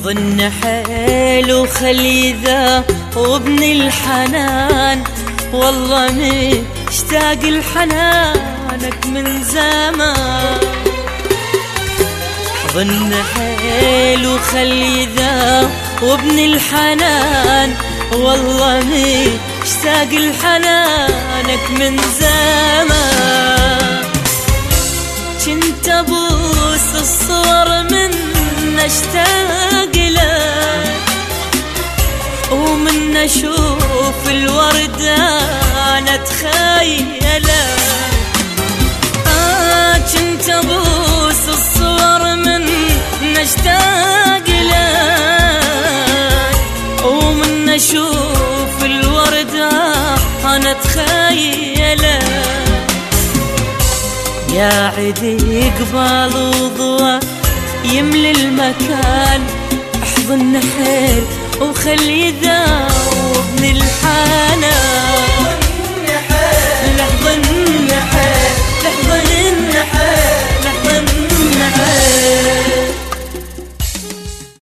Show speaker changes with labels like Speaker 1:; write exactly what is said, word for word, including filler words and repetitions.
Speaker 1: احضن حيل وخلي ذا وابن الحنان، والله مشتاق لحنانك من زمان. احضن حيل وخلي ذا وابن الحنان، والله مشتاق لحنانك من زمان. كنت ابوس الصور من اشتاق لك، ومن اشوف الوردة انا اتخيلك. آه كنت ابوس الصور من اشتاق لك، ومن اشوف الوردة انا اتخيلك. يا عدي قبال وضوى يملي المكان، احضن حيل وخلي ذا وابن الحنان. لحظن حيل لحظن حيل لحظن حيل